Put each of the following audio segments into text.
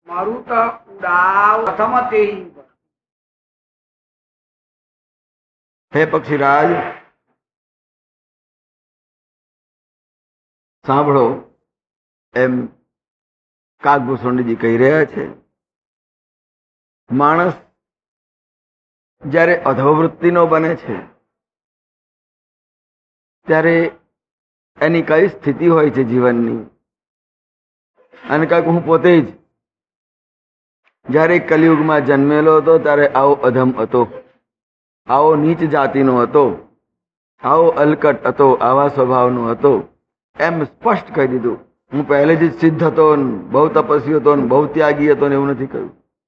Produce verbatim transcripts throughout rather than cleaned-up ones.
મરુત ઉડાવ પ્રથમ તેહી. હે પક્ષીરાજ, સાંભળો એમ કાગભૂષણજી કહી રહ્યા છે. માણસ જ્યારે અધોવૃત્તિનો બને છે ત્યારે એની કઈ સ્થિતિ હોય છે જીવનની, અને કાંઈક હું પોતે જ જ્યારે કલિયુગમાં જન્મેલો હતો ત્યારે આવો અધમ હતો, આવો નીચ જાતિનો હતો, આવો અલકટ હતો, આવા સ્વભાવનો હતો એમ સ્પષ્ટ કહી દીધું. હું પહેલેથી જ સિદ્ધ હતો, બહુ તપસ્વી હતો, બહુ ત્યાગી હતો ને એવું નથી કહ્યું.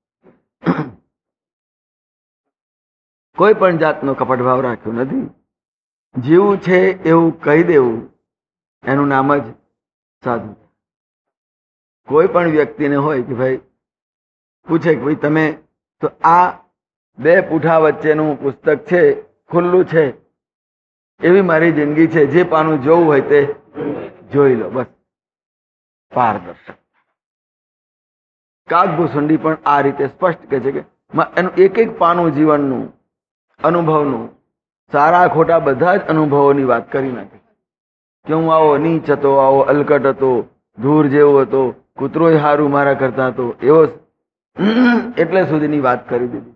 કોઈ પણ જાતનો કપટ ભાવ રાખ્યો નથી. જેવું છે એવું કહી દેવું એનું નામ જ સાધુ. કોઈ પણ વ્યક્તિને હોય કે ભાઈ પૂછે કે ભાઈ તમે તો આ બે પૂઠા વચ્ચેનું પુસ્તક છે, ખુલ્લું છે, એવી મારી જિંદગી છે, જે પાનું જોવું હોય તે જોઈ લો, બસ. પારદર્શક. કાગભૂષણજી પણ આ રીતે સ્પષ્ટ કહે છે કે એનું એક એક પાનું જીવનનું, અનુભવનું, સારા ખોટા બધા જ અનુભવોની વાત કરી નાખે કે હું આવો નીચ હતો, આવો અલકટ હતો, ધૂર જેવો હતો, કૂતરોય હારું મારા કરતા હતો, એવો એટલે સુધીની વાત કરી દીધી.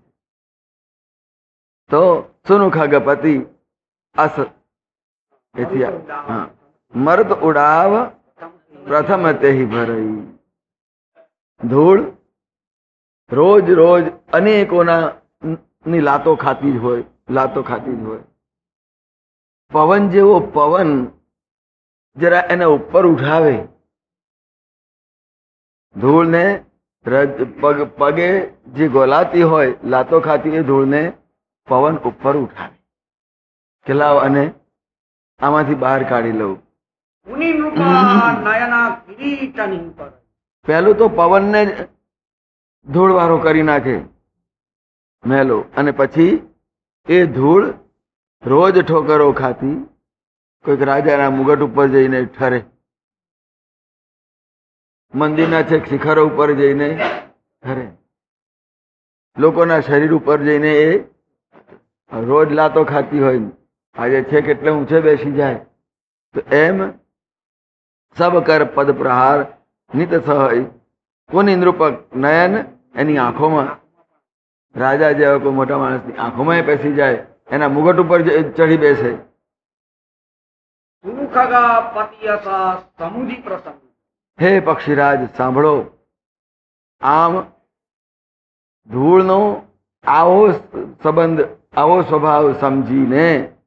તો સુનુખા ગપતિ અસ એથી હા મર્દ ઉડાવ પ્રથમ તેહી ભરઈ. ધૂળ રોજ રોજ અનેકોના ની લાતો ખાતી જ હોય, લાતો ખાતી જ હોય. પવન જેવો પવન જરા એને ઉપર ઉઠાવે, ધૂળને પગ પગે જે ગોલાતી હોય, લાતો ખાતી એ ધૂળને પવન ઉપર ઉઠાવે કે લાવ અને આમાંથી બહાર કાઢી લઉં. પહેલું તો પવનને ધૂળ વાળો કરી નાખે મેલો, અને પછી એ ધૂળ રોજ ઠોકરો ખાતી કોઈક રાજાના મુગટ ઉપર જઈને ઠરે, મંદિરના છેક શિખરો ઉપર જઈને ઠરે, લોકોના શરીર ઉપર જઈને એ રોજ લાતો ખાતી હોય, આજે છે કેટલે ઊંચે બેસી જાય. તો એમ સબ કર પદ પ્રહાર નિત સહય. કોની નૃપક નયન એની આંખોમાં, રાજા જેવા કોઈ મોટા માણસની આંખોમાં બેસી જાય, એના મુગટ ઉપર ચડી બેસે. હે પક્ષીરાજ, સાંભળો આમ ધૂળનો આવો સંબંધ, આવો સ્વભાવ સમજીને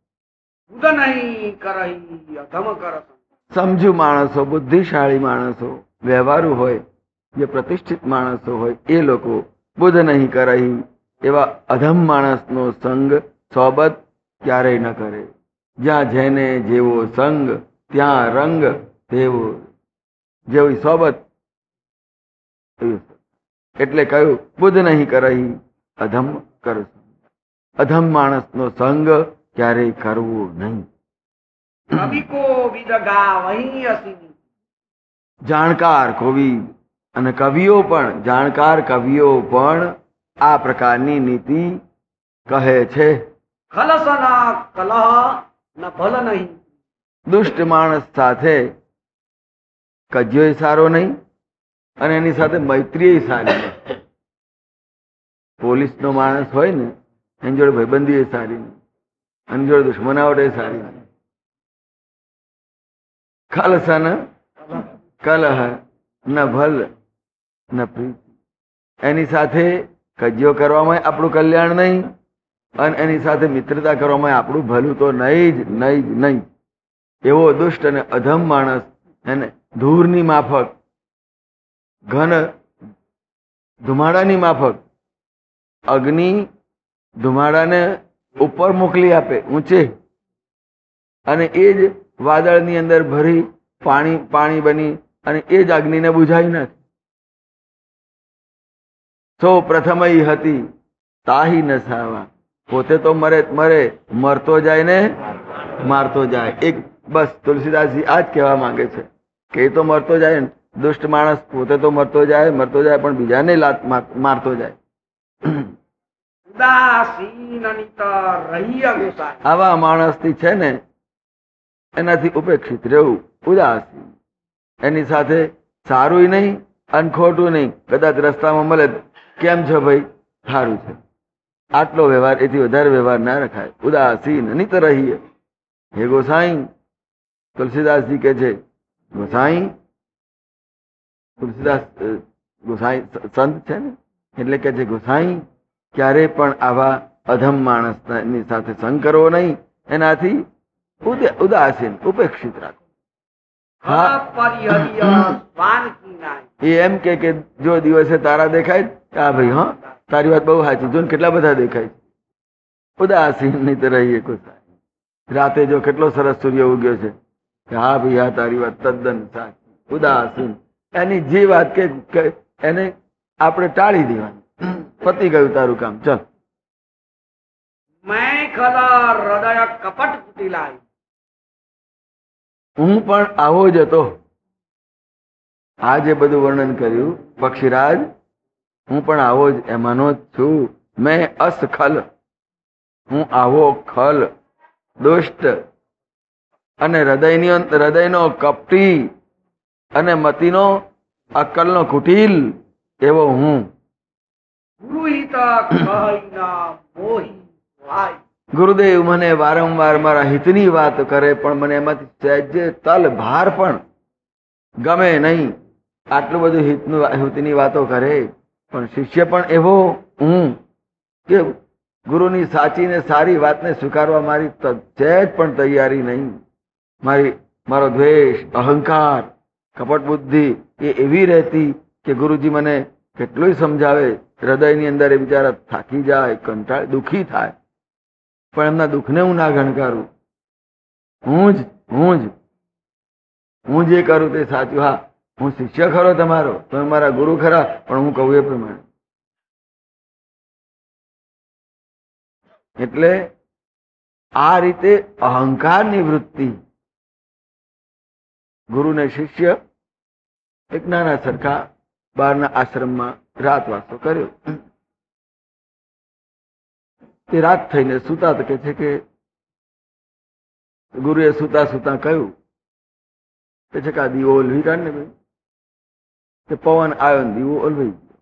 સમજુ માણસો, બુદ્ધિશાળી માણસો, વ્યવહારુ હોય, જે પ્રતિષ્ઠિત માણસો હોય, એ લોકો બુદ્ધ નહીં કરહી એવા અધમ માણસનો સંગ સોબત ક્યારેય ન કરે. જ્યાં જેને જેવો સંગ ત્યાં રંગ તેવો, જેવી સોબત એટલે કહ્યું બુદ્ધ નહીં કરહી અધમ કર. અધમ માણસનો સંગ ક્યારેય કરવો નહીં. જાણકાર કવિ અને કવિઓ પણ, જાણકાર કવિઓ પણ આ પ્રકારની નીતિ કહે છે. દુષ્ટ માણસ સાથે કજ્યોય સારો નહીં, અને એની સાથે મૈત્રી સારી નહીં. પોલીસનો માણસ હોય ને એની જોડે ભાઈબંધી સારી નહીં, એની જોડે દુશ્મનાવટ સારી નહીં. ખલસન કલહ ન ભલ ન પ્રીતિ. એની સાથે કજ્યો કરવામાં આપણું કલ્યાણ નહીં, અને એની સાથે મિત્રતા કરવામાં આપણું ભલું તો નહીં જ નહીં જ નહીં. એવો દુષ્ટ અને અધમ માણસ એને ધૂળની માફક, ઘન ધુમાડાની માફક અગ્નિ ધુમાડાને ઉપર મોકલી આપે ઊંચે, અને એ જ વાદળની અંદર ભરી પાણી પાણી બની અને એ જ અગ્નિને બુઝાવી નાખે. સો પ્રથમઈ હતી તાહી ન સાવા. પોતે તો મરે મરે, મરતો જાય ને મારતો જાય. એક બસ તુલસીદાસજી આ જ કહેવા માંગે છે કે એ તો મરતો જાય ને દુષ્ટ માણસ પોતે તો મરતો જાય મરતો જાય પણ બીજાને લાત મારતો જાય. ઉદાસીન રહીય ગોસાઈ. આવા માણસથી છે ને એનાથી ઉપેક્ષિત રહેવું, ઉદાસીન. એની સાથે સારું નહીં અને ખોટું નહીં. કદાચ રસ્તામાં મળે, કેમ છો ભાઈ? સારું છે. આટલો વ્યવહાર, એથી વધારે વ્યવહાર ના રખાય. ઉદાસીન નિત રહીએ. હે ગોસાઈ, તુલસીદાસજી કે છે, ગોસાઈ તુલસીદાસ ગોસાઈ સંત છે ને, એટલે કે છે ગોસાઈ ક્યારે પણ આવા અધમ માણસની સાથે સંગ કરવો નહીં. એનાથી ઉદાસીન ઉપેક્ષિત રાખો. એ એમ કે જો દિવસે તારા દેખાય, હા ભાઈ, હા તારી વાત બહુ સાચી, જો કેટલા બધા દેખાય. ઉદાસીન નહીં તો રહીએ. ગોસાઈ રાતે જો કેટલો સરસ સૂર્ય ઉગ્યો છે, હા ભાઈ, હા તારી વાત તદ્દન સાચી. ઉદાસીન. એની જે વાત કે એને આપણે ટાળી દેવાની. પતી ગયું તારું કામ, ચલ. મેં ખલા હૃદય કપટ કુટિલાય. હું પણ આવો જ હતો. આ જે બધું વર્ણન કર્યું પક્ષીરાજ, હું પણ આવો જ એમાંનો જ છું. મેં અસ ખલ, હું આવો ખલ, દુષ્ટ અને હૃદયની હૃદયનો કપટી અને મતિનો અક્કલનો કુટિલ એવો હું. ગુરુદેવ મને વારંવાર મારા હિતની વાત કરે, પણ મને એમાંથી સહેજે તલ ભાર પણ ગમે નહીં. આટલું બધું હિતનું હિતની વાતો કરે, પણ શિષ્ય પણ એવો હું કે ગુરુની સાચી ને સારી વાતને સ્વીકારવા મારી સહેજ પણ તૈયારી નહીં. મારી મારો દ્વેષ, અહંકાર, કપટ બુદ્ધિ એ એવી રહેતી કે ગુરુજી મને કેટલું સમજાવે, હૃદયની અંદર એ બિચારા થાકી જાય, કંટાળ, દુઃખી થાય, પણ એમના દુઃખને હું ના ગણકારું. હું જ હું જ હું જે કરું તે સાચું. હા, હું શિષ્ય ખરો તમારો, તમે મારા ગુરુ ખરા, પણ હું કહું એ પ્રમાણે. એટલે આ રીતે અહંકારની વૃત્તિ. ગુરુ ને શિષ્ય એક નાના સરખા બહારના આશ્રમમાં રાતવાસો કર્યો. તે રાત થઈને સુતા તો કે છે કે ગુરુએ સુતા સુતા કહ્યું કે છે કે આ દીવો ઓલવી કાઢ ને ભાઈ. તે પવન આવ્યો ને દીવો ઓલવાઈ ગયો.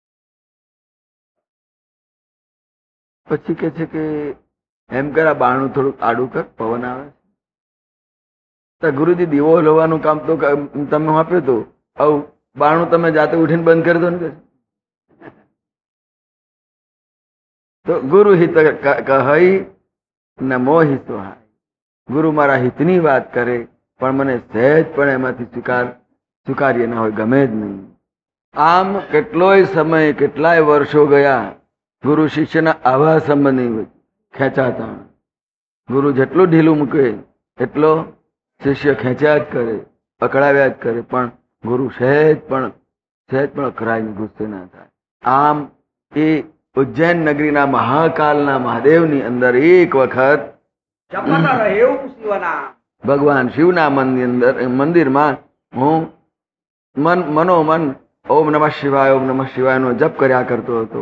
પછી કે છે કે એમ કર આ બારણું થોડુંક આડું કર, પવન આવે. તો ગુરુજી દીવો ઓલવાનું કામ તો તમે આપ્યું હતું, આવું બારણું તમે જાતે ઉઠીને બંધ કરી દો ને. તો ગુરુ હિત કહી ન મોહિ સોહાય. ગુરુ મારા હિતની વાત કરે, પણ મને સહેજ પણ એમાંથી સ્વીકાર સ્વીકાર્ય ના હોય, ગમે જ નહીં. આમ કેટલોય સમય, કેટલાય વર્ષો ગયા ગુરુ શિષ્યના આવા સંબંધની ખેંચાતા. ગુરુ જેટલું ઢીલું મૂકે એટલો શિષ્ય ખેંચ્યા જ કરે, અકળાવ્યા જ કરે, પણ ગુરુ સહેજ પણ સહેજ પણ અકળાઈને ગુસ્સે ના થાય. આમ એ ઉજ્જૈન નગરીના મહાકાલના મહાદેવની અંદર એક વખત ભગવાન શિવના મંદિર મંદિરમાં હું મન મનોમન ઓમ નમઃ શિવાય ઓમ નમઃ શિવાય નો જપ કર્યા કરતો હતો.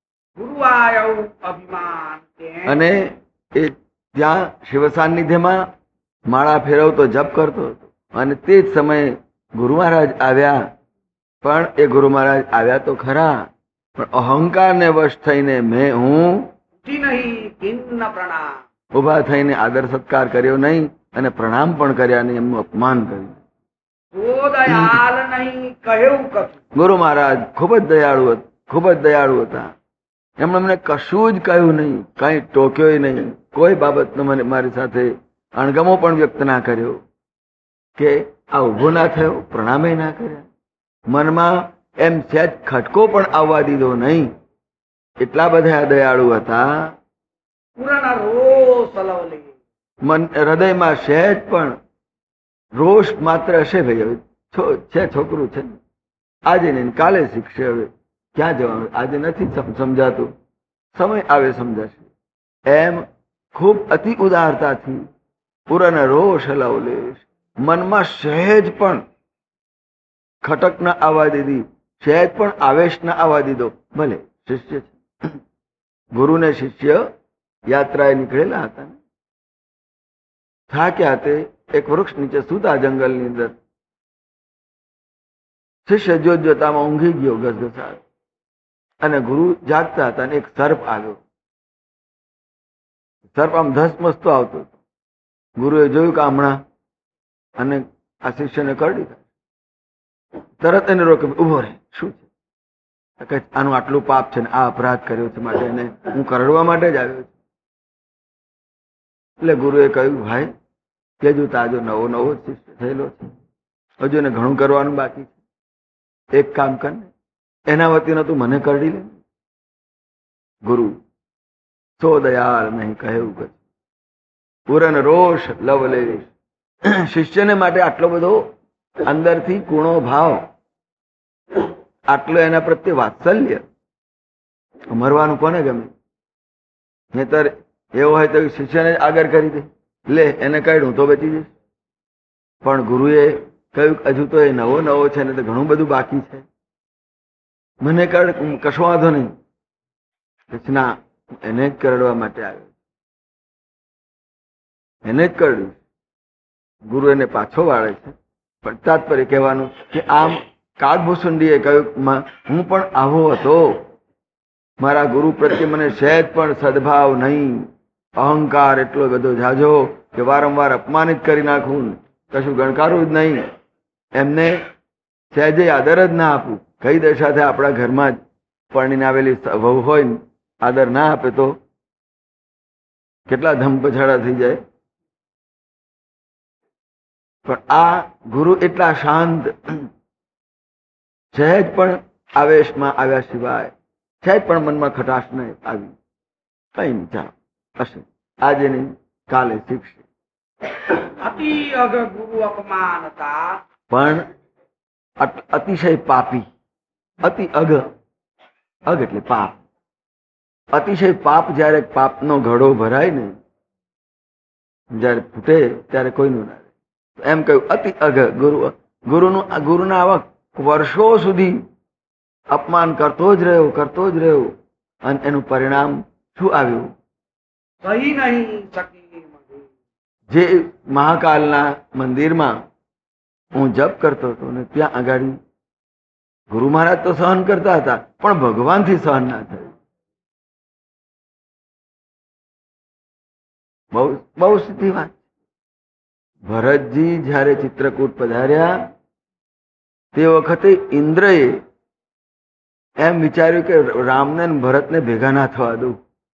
અને એ ત્યાં શિવ સાનિધ્યમાં માળા ફેરવતો જપ કરતો હતો. અને તે જ સમયે ગુરુ મહારાજ આવ્યા. પણ એ ગુરુ મહારાજ આવ્યા તો ખરા, પણ અહંકારને વશ થઈને મેં હું ઉભા થઈને આદર સત્કાર કર્યો નહીં, અને પ્રણામ પણ કર્યા નહીં, એમનું અપમાન કર્યું. ગુરુ મહારાજ ખૂબ જ દયાળુ હતા, ખૂબ જ દયાળુ હતા. એમણે મને કશું જ કહ્યું નહીં, કઈ ટોક્યો નહીં, કોઈ બાબતનો મને મારી સાથે અણગમો પણ વ્યક્ત ના કર્યો કે આ ઉભો ના થયો, પ્રણામે ના કર્યા. મનમાં એમ સહેજ ખટકો પણ આવવા દીધો નહીં. એટલા બધા દયાળુ હતા. મન હૃદયમાં સહેજ પણ રોષ માત્ર હશે. ભાઈ છે, છોકરું છે, આજે નહીં કાલે શીખશે, હવે ક્યાં જવાનું, આજે નથી સમજાતું, સમય આવે સમજાશે. એમ ખૂબ અતિ ઉદારતાથી પૂરાના રોષ હલાવલેશ, મનમાં સહેજ પણ ખટક ના આવવા દીધી, સહેજ પણ આવેશ ના આવવા દીધો. ભલે શિષ્ય છે, ગુરુ ને શિષ્ય યાત્રાએ નીકળેલા હતા ને, થાક્યા તે એક વૃક્ષ નીચે સુતા જંગલની અંદર. શિષ્ય જોત જોતામાં ઊંઘી ગયો ઘસઘસાટ, અને ગુરુ જાગતા હતા અને એક સર્પ આવ્યો. સર્પ આમ ધસમસતો આવતો હતો. ગુરુએ જોયું કે હમણાં અને આ શિષ્યને કરડી થાય. તરત એને રોકે, ઉભો રહે, શું છે? આનું આટલું પાપ છે ને આ અપરાધ કર્યો છે, માટે એને હું કરડવા માટે જ આવ્યો છું. એટલે ગુરુએ કહ્યું, ભાઈ કે જો તાજો નવો નવો શિષ્ય થયેલો છે, હજુ એને ઘણું કરવાનું બાકી છે. એક કામ કર ને, એના વતીનો તું મને કરડી લે. ગુરુ સો દયાળ નહીં કહ્યું કે પૂરન રોષ લવલેશ. શિષ્યને માટે આટલો બધો અંદરથી કુણો ભાવ, આટલો એના પ્રત્યે વાત્સલ્ય. મરવાનું કોને ગમે? નહીતર એવો હોય તો શિષ્યને આગળ કરી દે, લે એને કાઢ્યું તો બચી જઈશ. પણ ગુરુએ કહ્યું હજુ તો એ નવો નવો છે ને તો ઘણું બધું બાકી છે, મને કાઢ, કશો વાંધો નહીં. ના, એને જ કરડવા માટે આવ્યો, એને જ કરડ્યું. ગુરુ એને પાછો વાળે છે, પણ તાત્પર્ય કહેવાનું કે આમ કાગભૂસુંડીએ કહ્યું, હું પણ આવો હતો, મારા ગુરુ પ્રત્યે મને સહેજ પણ સદભાવ નહીં, અહંકાર એટલો બધો ઝાઝો કે વારંવાર અપમાનિત કરી નાખું, કશું ગણકારું જ નહીં, એમને સહેજે આદર જ ના આપું. કઈ દશાથી આપણા ઘરમાં જ પરણીને આવેલી વહુ હોય ને આદર ના આપે તો કેટલા ધમપછાડા થઈ જાય. પણ આ ગુરુ એટલા શાંત, સહેજ પણ આવેશમાં આવ્યા સિવાય, સહેજ પણ મનમાં ખટાશ નહીં આવી. કઈ નહીં, ચાલો હશે, આજે નહીં કાલે શીખશે. અતિ અગ ગુરુ અપમાનતા, પણ અતિશય પાપી. અતિ અગ, અગ એટલે પાપ. અતિશય પાપ જયારે પાપનો ઘડો ભરાય ને, જયારે ફૂટે ત્યારે કોઈનું ના રહે. એમ કહ્યું અતિ અગ ગુરુ. ગુરુનું ગુરુના આવા વર્ષો સુધી અપમાન કરતો જ રહ્યો, કરતો જ રહ્યો, અને એનું પરિણામ શું આવ્યું? સહી નહીં શકી. જે મહાકાલના મંદિરમાં હું જપ કરતો હતો ને ત્યાં આગળ ગુરુ મહારાજ તો સહન કરતા હતા, પણ ભગવાનથી સહન ના થયું. બહુ બહુ સીધી વાત. ભરતજી જયારે ચિત્રકૂટ પધાર્યા તે વખતે ઇન્દ્રએ એમ વિચાર્યું કે રામને અને ભરતને ભેગા ના થવા દઉં.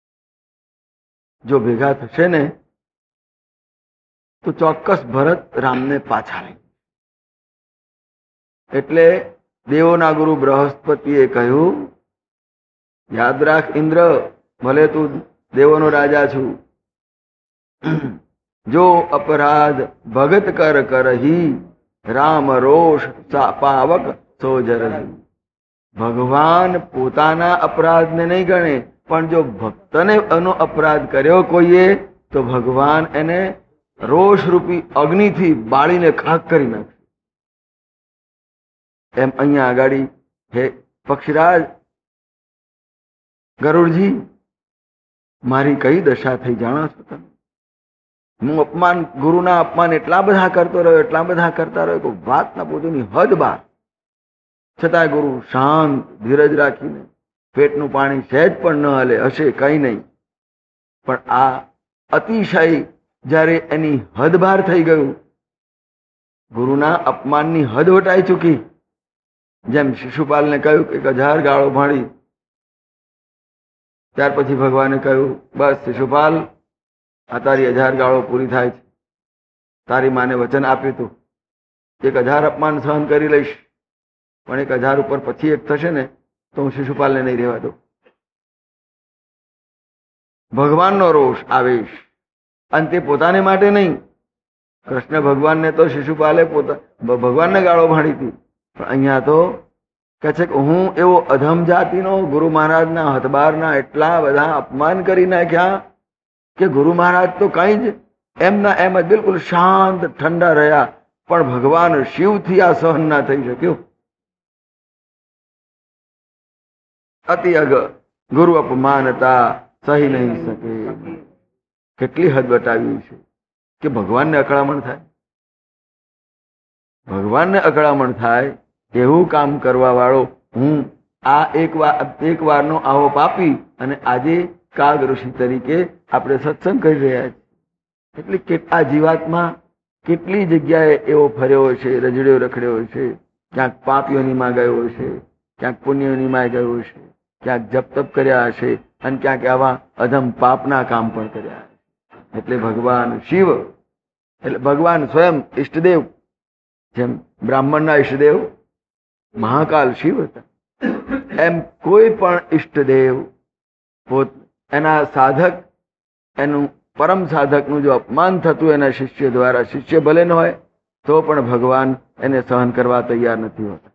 જો ભેગા થશે ને તો ચોક્કસ ભરત રામને પાછા લઈ. એટલે દેવોના ગુરુ બૃહસ્પતિએ કહ્યું, યાદ રાખ ઇન્દ્ર, ભલે તું દેવોનો રાજા છું, જો અપરાધ ભગત કર કરહી, રામ રોષ પાવક સોજરહી. ભગવાન પોતાના અપરાધને નહીં ગણે, પણ જો ભક્તને એનો અપરાધ કર્યો કોઈએ તો ભગવાન એને રોષ રૂપી અગ્નિથી બાળીને ખાક કરી નાખે. એમ અહીંયા આગાડી હે પક્ષીરાજ, ગરુડજી, મારી કઈ દશા થઈ જાણો છો તમે? હું અપમાન, ગુરુના અપમાન એટલા બધા કરતો રહ્યો, એટલા બધા કરતા રહ્યો કે વાત ના પૂછોની હદ બાર. છતાં ગુરુ શાંત ધીરજ રાખીને પેટનું પાણી સહેજ પણ ન હલે, હશે કઈ નહીં. પણ આ અતિશય જયારે એની હદ બહાર થઈ ગયું, ગુરુના અપમાનની હદ વટાઈ ચૂકી. જેમ શિશુપાલને કહ્યું કે એક હજાર ગાળો ભાળી, ત્યાર પછી ભગવાને કહ્યું, બસ શિશુપાલ, આ તારી હજાર ગાળો પૂરી થાય છે. તારી માને વચન આપ્યું તું એક હજાર અપમાન સહન કરી લઈશ, પણ એક હજાર ઉપર પછી એક થશે ને તો હું શિશુપાલને નહીં રહેવા દઉં. ભગવાનનો રોષ, આવેશ, અને તે પોતાને માટે નહીં. કૃષ્ણ ભગવાનને તો શિશુપાલે પોતા ભગવાનને ગાળો ભાડી હતી, પણ અહીંયા તો કહે છે કે હું એવો અધમ જાતિનો ગુરુ મહારાજના હથબારના એટલા બધા અપમાન કરી નાખ્યા કે ગુરુ મહારાજ તો કઈ જ એમના એમ જ બિલકુલ શાંત ઠંડા રહ્યા, પણ ભગવાન શિવથી આ સહન ના થઈ શક્યું. અતિ અગ ગુરુ અપમાનતા સહી નહીં શકે. કેટલી હદ બતાવ્યું છે કે ભગવાનને અકળામણ થાય, ભગવાનને અકળામણ થાય એવું કામ કરવા વાળો હું આ એક વાર એક વારનો આવો પાપી અને આજે કાગ ઋષિ તરીકે આપણે સત્સંગ કરી રહ્યા છીએ. એટલે આ જીવાત્મા કેટલી જગ્યાએ એવો ફર્યો છે, રજડ્યો રખડ્યો છે. ક્યાંક પાપીઓનીમાં ગયો છે, ક્યાંક પુણ્યોનીમાં ગયો છે, ક્યાંક જપ તપ કર્યા હશે અને ક્યાંક આવા અધમ પાપના કામ પણ કર્યા. એટલે ભગવાન શિવ એટલે ભગવાન સ્વયં ઈષ્ટદેવ, જેમ બ્રાહ્મણના ઈષ્ટદેવ મહાકાલ શિવ હતા, એમ કોઈ પણ ઈષ્ટદેવ પોત એના સાધક એનું પરમ સાધકનું જો અપમાન થતું એના શિષ્ય દ્વારા, શિષ્ય ભલે ન હોય તો પણ ભગવાન એને સહન કરવા તૈયાર નથી હોતા.